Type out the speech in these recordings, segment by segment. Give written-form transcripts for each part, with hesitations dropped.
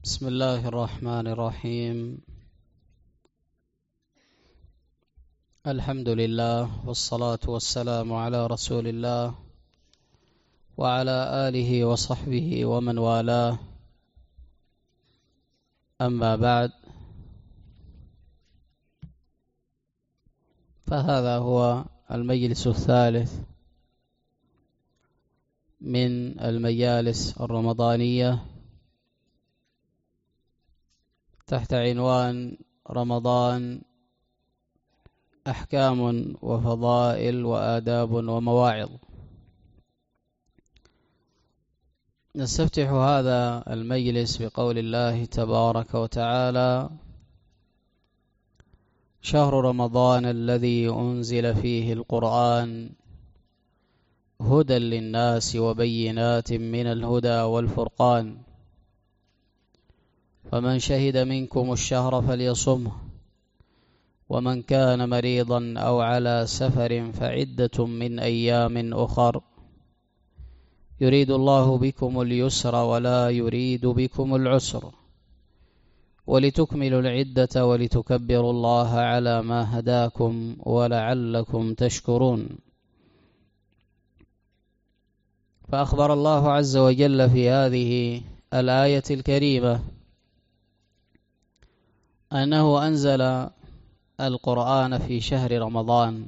بسم الله الرحمن الرحيم. الحمد لله والصلاة والسلام على رسول الله وعلى آله وصحبه ومن والاه، أما بعد، فهذا هو المجلس الثالث من المجالس الرمضانية تحت عنوان رمضان: أحكام وفضائل وآداب ومواعظ. نستفتح هذا المجلس بقول الله تبارك وتعالى: شهر رمضان الذي أنزل فيه القرآن هدى للناس وبينات من الهدى والفرقان، فمن شهد منكم الشهر فليصمه، ومن كان مريضا أو على سفر فعدة من أيام أخر، يريد الله بكم اليسر ولا يريد بكم العسر، ولتكملوا العدة ولتكبروا الله على ما هداكم ولعلكم تشكرون. فأخبر الله عز وجل في هذه الآية الكريمة أنه أنزل القرآن في شهر رمضان،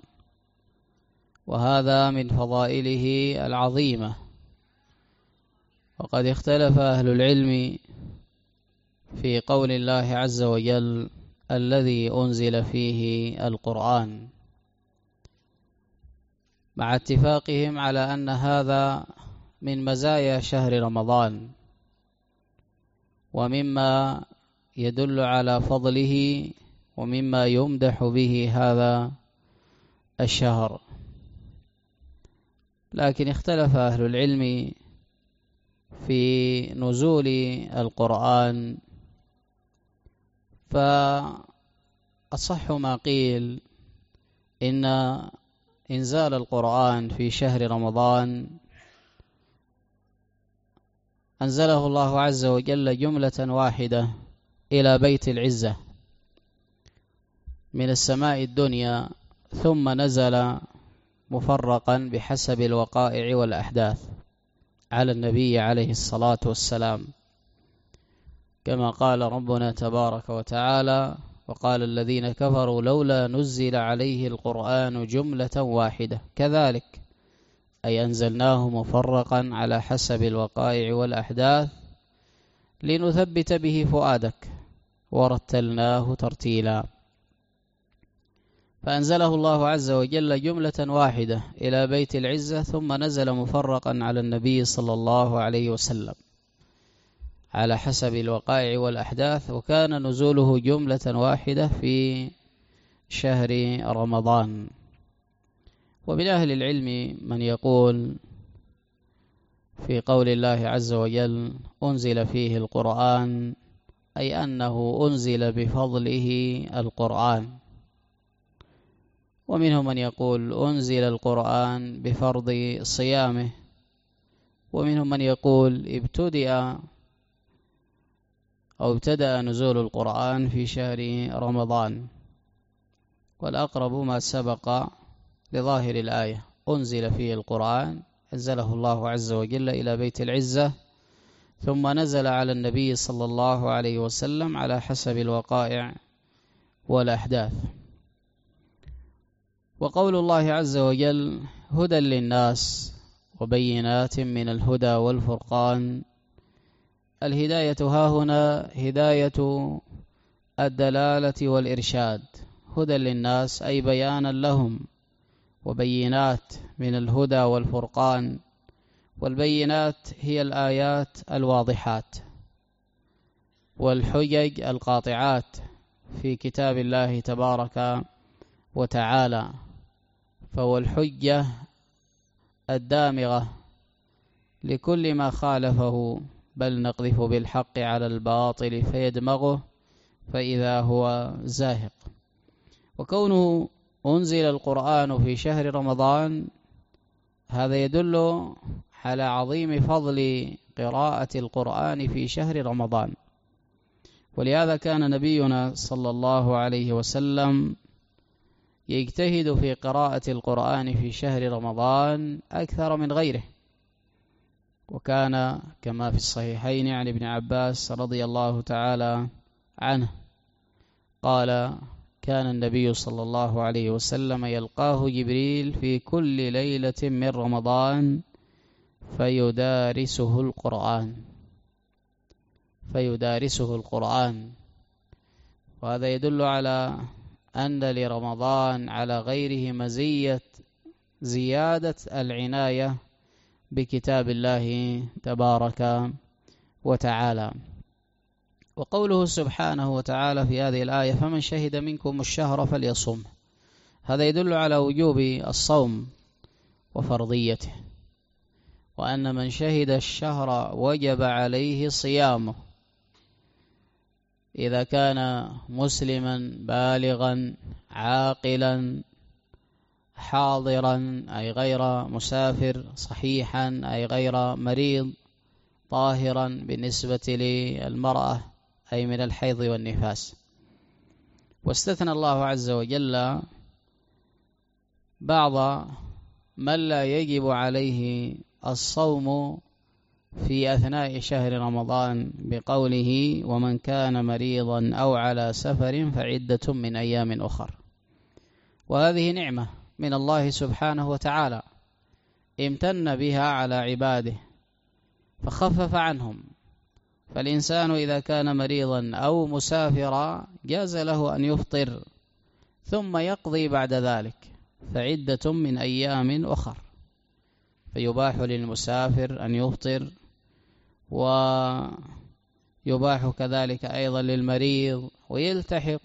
وهذا من فضائله العظيمة. وقد اختلف أهل العلم في قول الله عز وجل: الذي أنزل فيه القرآن، مع اتفاقهم على أن هذا من مزايا شهر رمضان ومما يدل على فضله ومما يمدح به هذا الشهر. لكن اختلف أهل العلم في نزول القرآن، فأصح ما قيل إن إنزال القرآن في شهر رمضان أنزله الله عز وجل جملة واحدة إلى بيت العزة من السماء الدنيا، ثم نزل مفرقا بحسب الوقائع والأحداث على النبي عليه الصلاة والسلام، كما قال ربنا تبارك وتعالى: وقال الذين كفروا لولا نزل عليه القرآن جملة واحدة، كذلك أي أنزلناه مفرقا على حسب الوقائع والأحداث لنثبت به فؤادك ورتلناه ترتيلا. فأنزله الله عز وجل جملة واحدة إلى بيت العزة، ثم نزل مفرقا على النبي صلى الله عليه وسلم على حسب الوقائع والأحداث، وكان نزوله جملة واحدة في شهر رمضان. ومن أهل العلم من يقول في قول الله عز وجل: أنزل فيه القرآن، أي أنه أنزل بفضله القرآن. ومنهم من يقول أنزل القرآن بفرض صيامه، ومنهم من يقول ابتدأ نزول القرآن في شهر رمضان، والأقرب ما سبق لظاهر الآية: أنزل فيه القرآن، أنزله الله عز وجل إلى بيت العزة، ثم نزل على النبي صلى الله عليه وسلم على حسب الوقائع والأحداث. وقول الله عز وجل: هدى للناس وبينات من الهدى والفرقان، الهداية هاهنا هداية الدلالة والإرشاد. هدى للناس أي بيانا لهم، وبينات من الهدى والفرقان، والبينات هي الآيات الواضحات والحجج القاطعات في كتاب الله تبارك وتعالى، فهو الحجة الدامغة لكل ما خالفه، بل نقذف بالحق على الباطل فيدمغه فإذا هو زاهق. وكونه أنزل القرآن في شهر رمضان هذا يدل على عظيم فضل قراءة القرآن في شهر رمضان، ولهذا كان نبينا صلى الله عليه وسلم يجتهد في قراءة القرآن في شهر رمضان أكثر من غيره، وكان كما في الصحيحين عن ابن عباس رضي الله تعالى عنه قال: كان النبي صلى الله عليه وسلم يلقاه جبريل في كل ليلة من رمضان فيدارسه القرآن. وهذا يدل على أن لرمضان على غيره مزية زيادة العناية بكتاب الله تبارك وتعالى. وقوله سبحانه وتعالى في هذه الآية: فمن شهد منكم الشهر فليصم، هذا يدل على وجوب الصوم وفرضيته، وأن من شهد الشهر وجب عليه صيامه إذا كان مسلما بالغا عاقلا حاضرا أي غير مسافر، صحيحا أي غير مريض، طاهرا بالنسبة للمرأة أي من الحيض والنفاس. واستثنى الله عز وجل بعض من لا يجب عليه الصوم في أثناء شهر رمضان بقوله: ومن كان مريضا أو على سفر فعدة من أيام أخر. وهذه نعمة من الله سبحانه وتعالى امتن بها على عباده فخفف عنهم. فالإنسان إذا كان مريضا أو مسافرا جاز له أن يفطر ثم يقضي بعد ذلك، فعدة من أيام أخر. فيباح للمسافر أن يفطر، ويباح كذلك أيضا للمريض، ويلتحق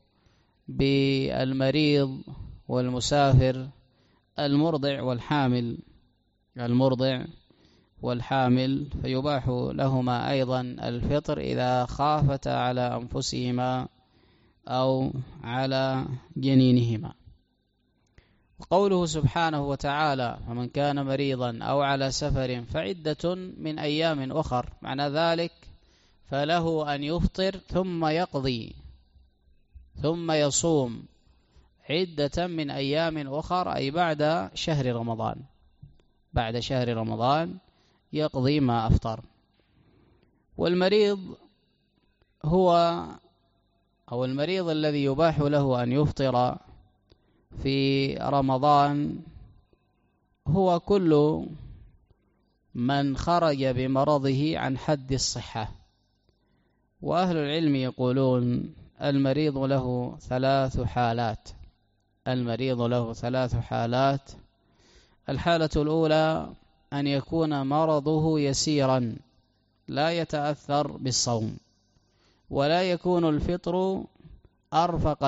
بالمريض والمسافر المرضع والحامل، فيباح لهما أيضا الفطر إذا خافتا على أنفسهما أو على جنينهما. وقوله سبحانه وتعالى: ومن كان مريضا أو على سفر فعدة من أيام أخر، معنى ذلك فله أن يفطر ثم يقضي ثم يصوم عدة من أيام أخر، أي بعد شهر رمضان يقضي ما أفطر. والمريض المريض الذي يباح له أن يفطر في رمضان هو كل من خرج بمرضه عن حد الصحة. وأهل العلم يقولون المريض له ثلاث حالات. الحالة الأولى أن يكون مرضه يسيرا لا يتأثر بالصوم، ولا يكون الفطر أرفق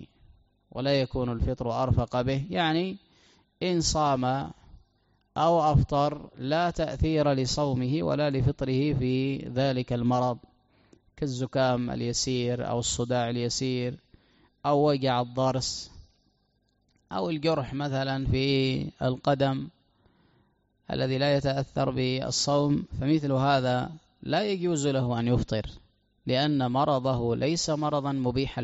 به، يعني إن صام أو أفطر لا تأثير لصومه ولا لفطره في ذلك المرض، كالزكام اليسير أو الصداع اليسير أو وجع الضرس أو الجرح مثلا في القدم الذي لا يتأثر بالصوم. فمثل هذا لا يجوز له أن يفطر، لأن مرضه ليس مرضا مبيحا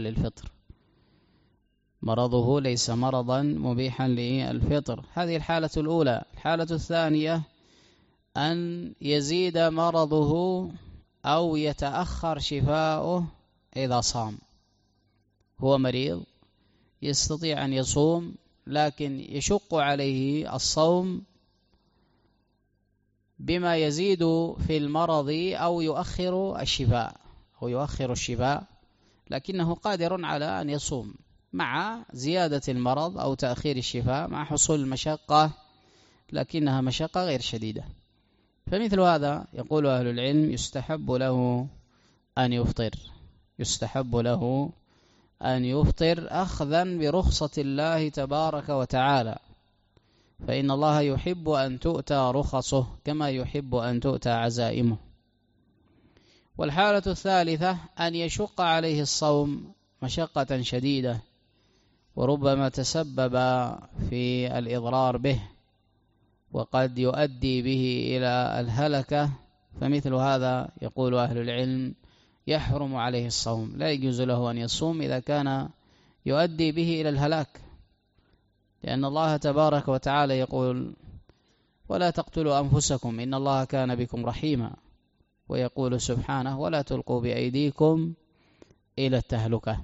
للفطر. هذه الحالة الأولى. الحالة الثانية أن يزيد مرضه أو يتأخر شفاؤه إذا صام. هو مريض يستطيع أن يصوم لكن يشق عليه الصوم بما يزيد في المرض أو يؤخر الشفاء، لكنه قادر على أن يصوم مع زيادة المرض أو تأخير الشفاء مع حصول المشقة، لكنها مشقة غير شديدة. فمثل هذا يقول أهل العلم يستحب له أن يفطر أخذا برخصة الله تبارك وتعالى، فإن الله يحب أن تؤتى رخصه كما يحب أن تؤتى عزائمه. والحالة الثالثة أن يشق عليه الصوم مشقة شديدة وربما تسبب في الإضرار به وقد يؤدي به إلى الهلكة، فمثل هذا يقول أهل العلم يحرم عليه الصوم، لا يجوز له أن يصوم إذا كان يؤدي به إلى الهلاك، لأن الله تبارك وتعالى يقول: ولا تقتلوا أنفسكم إن الله كان بكم رحيما، ويقول سبحانه: ولا تلقوا بأيديكم إلى التهلكة.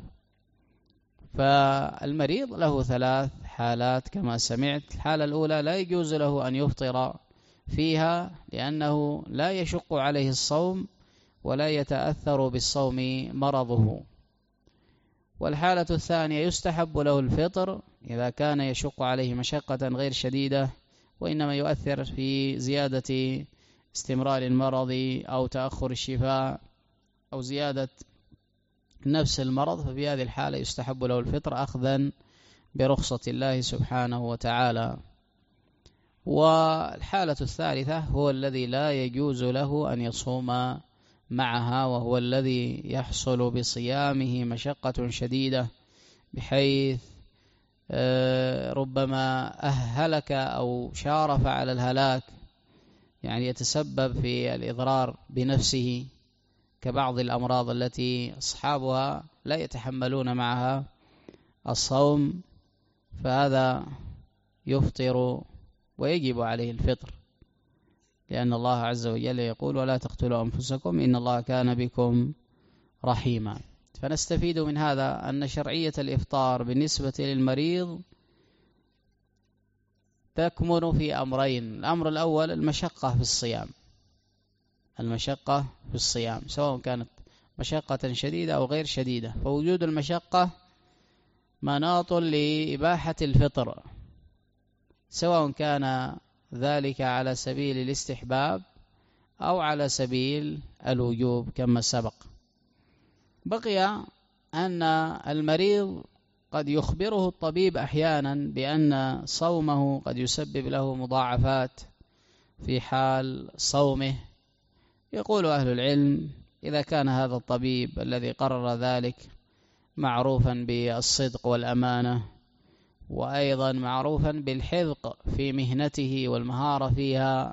فالمريض له 3 حالات كما سمعت. الحالة الأولى لا يجوز له أن يفطر فيها لأنه لا يشق عليه الصوم ولا يتأثر بالصوم مرضه. والحالة الثانية يستحب له الفطر إذا كان يشق عليه مشقة غير شديدة وإنما يؤثر في زيادة استمرار المرض أو تأخر الشفاء أو زيادة نفس المرض، ففي هذه الحالة يستحب له الفطر أخذا برخصة الله سبحانه وتعالى. والحالة الثالثة هو الذي لا يجوز له أن يصوم معها، وهو الذي يحصل بصيامه مشقة شديدة بحيث ربما أهلك أو شارف على الهلاك، يعني يتسبب في الإضرار بنفسه، كبعض الأمراض التي أصحابها لا يتحملون معها الصوم، فهذا يفطر ويجب عليه الفطر، لأن الله عز وجل يقول: ولا تقتلوا أنفسكم إن الله كان بكم رحيما. فنستفيد من هذا أن شرعية الإفطار بالنسبة للمريض تكمن في أمرين: الأمر الأول المشقة في الصيام، المشقة في الصيام سواء كانت مشقة شديدة أو غير شديدة، فوجود المشقة مناط لإباحة الفطر، سواء كان ذلك على سبيل الاستحباب أو على سبيل الوجوب كما سبق. بقي أن المريض قد يخبره الطبيب أحيانا بأن صومه قد يسبب له مضاعفات في حال صومه. يقول أهل العلم: إذا كان هذا الطبيب الذي قرر ذلك معروفا بالصدق والأمانة، وأيضا معروفا بالحذق في مهنته والمهارة فيها،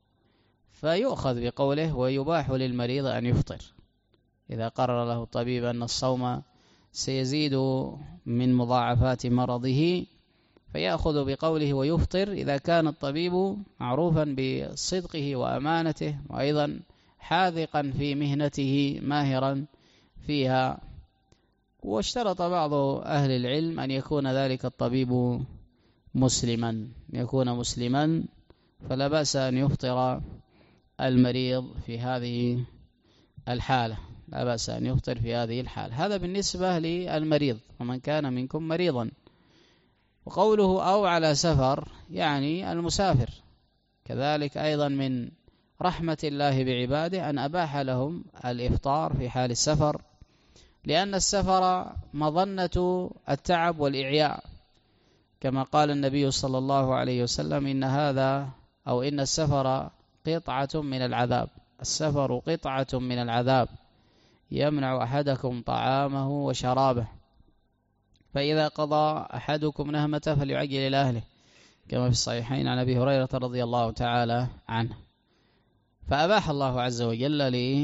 فيؤخذ بقوله ويباح للمريض أن يفطر. إذا قرر له الطبيب أن الصوم سيزيد من مضاعفات مرضه فيأخذ بقوله ويفطر، إذا كان الطبيب معروفا بصدقه وأمانته وأيضا حاذقا في مهنته ماهرا فيها. واشترط بعض أهل العلم أن يكون ذلك الطبيب مسلما، يكون مسلما، فلا بأس أن يفطر المريض في هذه الحالة، لا بأس أن يفطر في هذه الحالة. هذا بالنسبة للمريض ومن كان منكم مريضا. وقوله أو على سفر يعني المسافر، كذلك أيضا من رحمة الله بعباده أن أباح لهم الإفطار في حال السفر، لأن السفر مظنة التعب والإعياء، كما قال النبي صلى الله عليه وسلم: إن هذا أو إن السفر قطعة من العذاب، السفر قطعة من العذاب يمنع أحدكم طعامه وشرابه، فإذا قضى أحدكم نهمته فليعجل إلى أهله، كما في الصحيحين عن أبي هريرة رضي الله تعالى عنه. فأباح الله عز وجل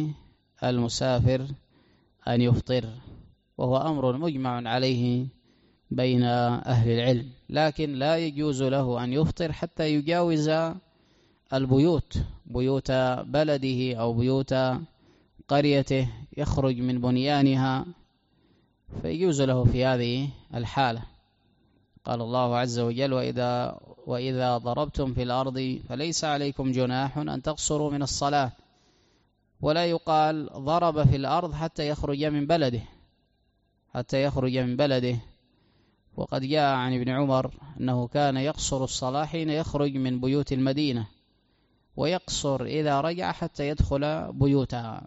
للمسافر أن يفطر، وهو أمر مجمع عليه بين أهل العلم، لكن لا يجوز له أن يفطر حتى يجاوز البيوت، بيوت بلده أو بيوت قريته، يخرج من بنيانها، فيجوز له في هذه الحالة. قال الله عز وجل: وإذا ضربتم في الأرض فليس عليكم جناح أن تقصروا من الصلاة. ولا يقال ضرب في الأرض حتى يخرج من بلده، حتى يخرج من بلده. وقد جاء عن ابن عمر أنه كان يقصر الصلاة حين يخرج من بيوت المدينة، ويقصر إذا رجع حتى يدخل بيوتها.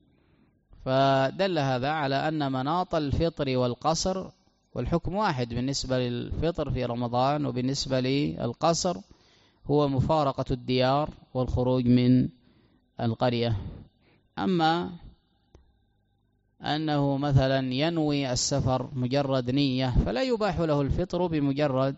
فدل هذا على أن مناط الفطر والقصر والحكم واحد بالنسبة للفطر في رمضان وبالنسبة للقصر، هو مفارقة الديار والخروج من القرية. أما أنه مثلا ينوي السفر مجرد نية فلا يباح له الفطر بمجرد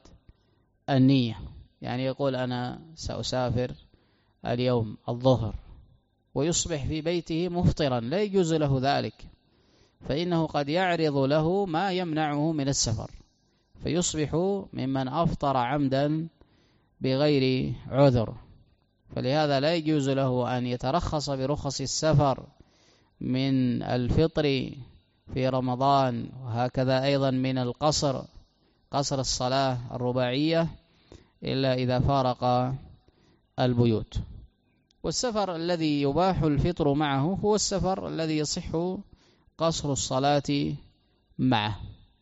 النية، يعني يقول أنا سأسافر اليوم الظهر ويصبح في بيته مفطرا، لا يجوز له ذلك، فإنه قد يعرض له ما يمنعه من السفر، فيصبح ممن أفطر عمدا بغير عذر. فلهذا لا يجوز له أن يترخص برخص السفر من الفطر في رمضان، وهكذا أيضا من قصر الصلاة الرباعية، إلا إذا فارق البيوت. والسفر الذي يباح الفطر معه هو السفر الذي يصح قصر الصلاة معه.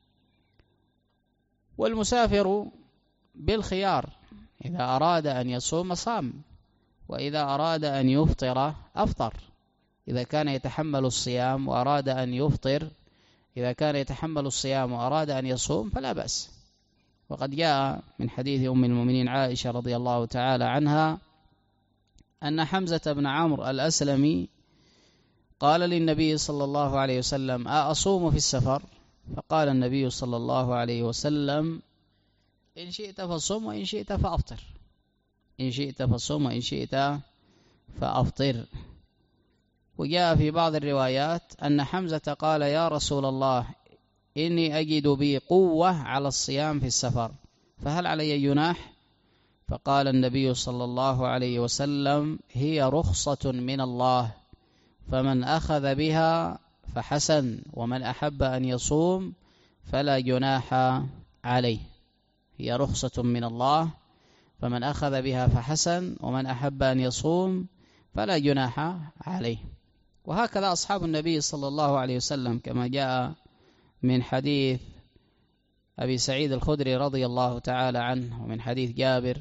والمسافر بالخيار، إذا أراد أن يصوم صام، وإذا أراد أن يفطر أفطر، إذا كان يتحمل الصيام وأراد أن يفطر، إذا كان يتحمل الصيام وأراد أن يصوم فلا بأس. وقد جاء من حديث أم المؤمنين عائشة رضي الله تعالى عنها أن حمزة بن عمرو الأسلمي قال للنبي صلى الله عليه وسلم: أصوم في السفر؟ فقال النبي صلى الله عليه وسلم: إن شئت فصوم وإن شئت فأفطر، إن شئت فصوم وإن شئت فأفطر. وجاء في بعض الروايات أن حمزة قال: يا رسول الله، إني أجد بي قوة على الصيام في السفر، فهل علي جناح؟ فقال النبي صلى الله عليه وسلم: هي رخصة من الله، فمن أخذ بها فحسن، ومن أحب أن يصوم فلا جناح عليه. هي رخصة من الله، فمن أخذ بها فحسن، ومن أحب أن يصوم فلا جناح عليه. وهكذا أصحاب النبي صلى الله عليه وسلم، كما جاء من حديث أبي سعيد الخدري رضي الله تعالى عنه، ومن حديث جابر،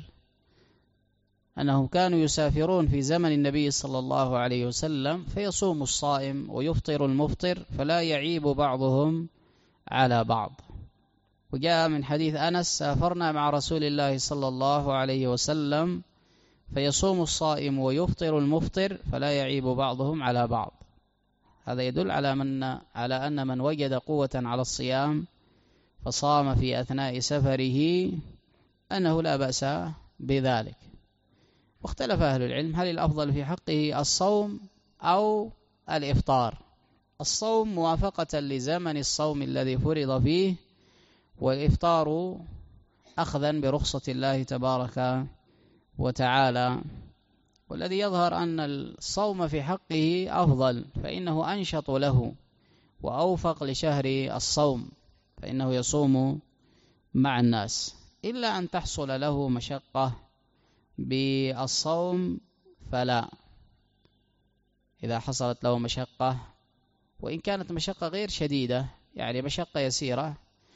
أنهم كانوا يسافرون في زمن النبي صلى الله عليه وسلم، فيصوم الصائم ويفطر المفطر، فلا يعيب بعضهم على بعض. وجاء من حديث أنس: سافرنا مع رسول الله صلى الله عليه وسلم، فيصوم الصائم ويفطر المفطر، فلا يعيب بعضهم على بعض. هذا يدل على أن من وجد قوة على الصيام فصام في أثناء سفره أنه لا بأس بذلك. واختلف أهل العلم هل الأفضل في حقه الصوم أو الإفطار. الصوم موافقة لزمن الصوم الذي فرض فيه، والإفطار أخذا برخصة الله تبارك وتعالى. والذي يظهر أن الصوم في حقه أفضل، فإنه أنشط له وأوفق لشهر الصوم، فإنه يصوم مع الناس، إلا أن تحصل له مشقة بالصوم فلا. إذا حصلت له مشقة، وإن كانت مشقة غير شديدة، يعني مشقة يسيرة،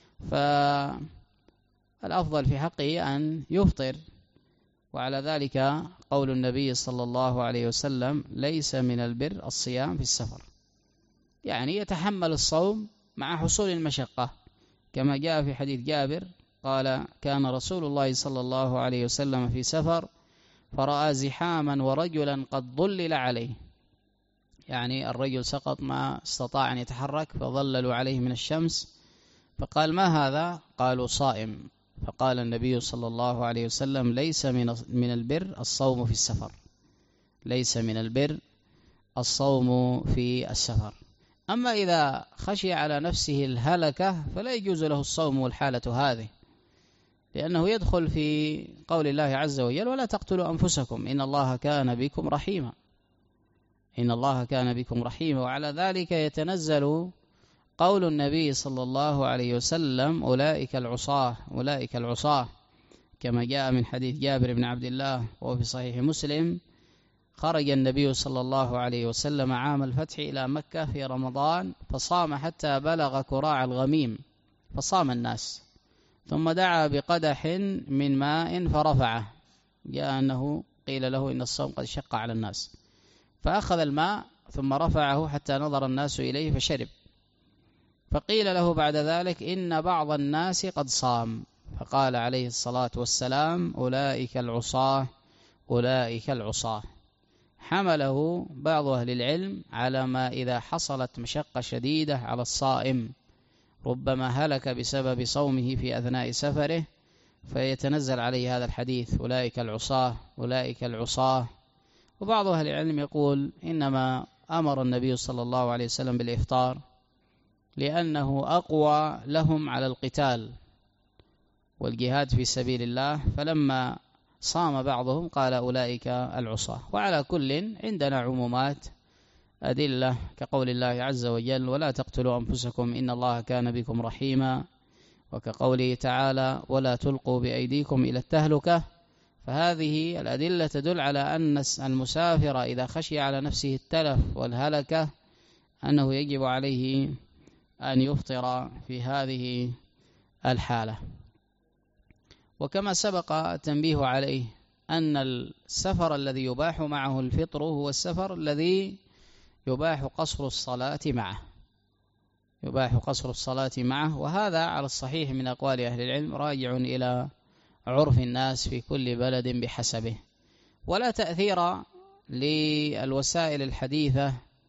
فالأفضل في حقه أن يفطر. وعلى ذلك قول النبي صلى الله عليه وسلم: ليس من البر الصيام في السفر، يعني يتحمل الصوم مع حصول المشقة، كما جاء في حديث جابر قال: كان رسول الله صلى الله عليه وسلم في سفر فرأى زحاما ورجلا قد ظلل عليه، يعني الرجل سقط ما استطاع أن يتحرك، فظللوا عليه من الشمس، فقال: ما هذا؟ قالوا: صائم. فقال النبي صلى الله عليه وسلم: ليس من البر الصوم في السفر، ليس من البر الصوم في السفر. أما إذا خشي على نفسه الهلكة فلا يجوز له الصوم والحالة هذه، لأنه يدخل في قول الله عز وجل: ولا تقتلوا أنفسكم إن الله كان بكم رحيما، إن الله كان بكم رحيما. وعلى ذلك يتنزل قول النبي صلى الله عليه وسلم: أولئك العصاة، أولئك العصاة، كما جاء من حديث جابر بن عبد الله وهو في صحيح مسلم: خرج النبي صلى الله عليه وسلم عام الفتح إلى مكة في رمضان، فصام حتى بلغ كراع الغميم، فصام الناس، ثم دعا بقدح من ماء فرفعه. جاء أنه قيل له إن الصوم قد شق على الناس، فأخذ الماء ثم رفعه حتى نظر الناس إليه فشرب، فقيل له بعد ذلك: إن بعض الناس قد صام، فقال عليه الصلاة والسلام: أولئك العصاة، أولئك العصاة. حمله بعض أهل العلم على ما إذا حصلت مشقة شديدة على الصائم، ربما هلك بسبب صومه في أثناء سفره، فيتنزل عليه هذا الحديث: أولئك العصاة، أولئك العصاة. وبعض أهل العلم يقول إنما أمر النبي صلى الله عليه وسلم بالإفطار لأنه أقوى لهم على القتال والجهاد في سبيل الله، فلما صام بعضهم قال أولئك العصاة. وعلى كل عندنا عمومات أدلة كقول الله عز وجل: ولا تقتلوا أنفسكم إن الله كان بكم رحيما، وكقوله تعالى: ولا تلقوا بأيديكم إلى التهلكة. فهذه الأدلة تدل على أن المسافر إذا خشي على نفسه التلف والهلكة أنه يجب عليه أن يفطر في هذه الحالة. وكما سبق التنبيه عليه أن السفر الذي يباح معه الفطر هو السفر الذي يباح قصر الصلاة معه، وهذا على الصحيح من أقوال أهل العلم راجع إلى عرف الناس في كل بلد بحسبه، ولا تأثير للوسائل الحديثة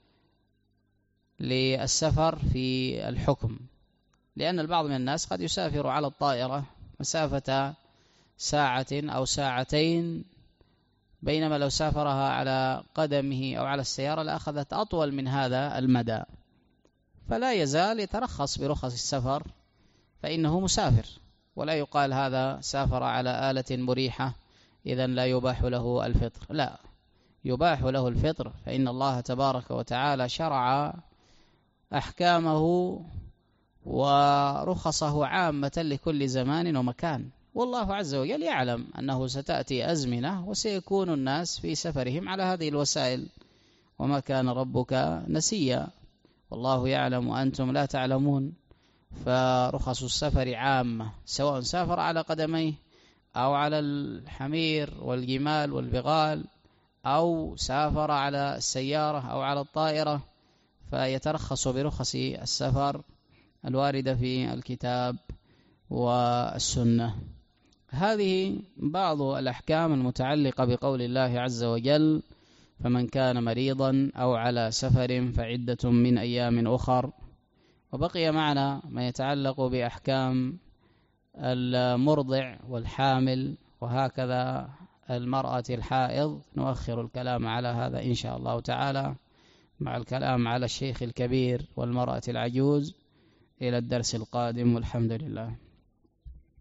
للسفر في الحكم، لأن البعض من الناس قد يسافر على الطائرة مسافة ساعة أو ساعتين، بينما لو سافرها على قدمه أو على السيارة لأخذت أطول من هذا المدى، فلا يزال يترخص برخص السفر، فإنه مسافر، ولا يقال هذا سافر على آلة مريحة إذن لا يباح له الفطر. لا، يباح له الفطر، فإن الله تبارك وتعالى شرع أحكامه ورخصه عامة لكل زمان ومكان، والله عز وجل يعلم أنه ستأتي أزمنة وسيكون الناس في سفرهم على هذه الوسائل، وما كان ربك نسيا، والله يعلم وأنتم لا تعلمون. فرخص السفر عامة، سواء سافر على قدميه أو على الحمير والجمال والبغال، أو سافر على السيارة أو على الطائرة، فيترخص برخص السفر الواردة في الكتاب والسنة. هذه بعض الأحكام المتعلقة بقول الله عز وجل: فمن كان مريضا أو على سفر فعدة من أيام أخر. وبقي معنا ما يتعلق بأحكام المرضع والحامل، وهكذا المرأة الحائض. نؤخر الكلام على هذا إن شاء الله تعالى مع الكلام على الشيخ الكبير والمرأة العجوز إلى الدرس القادم، والحمد لله.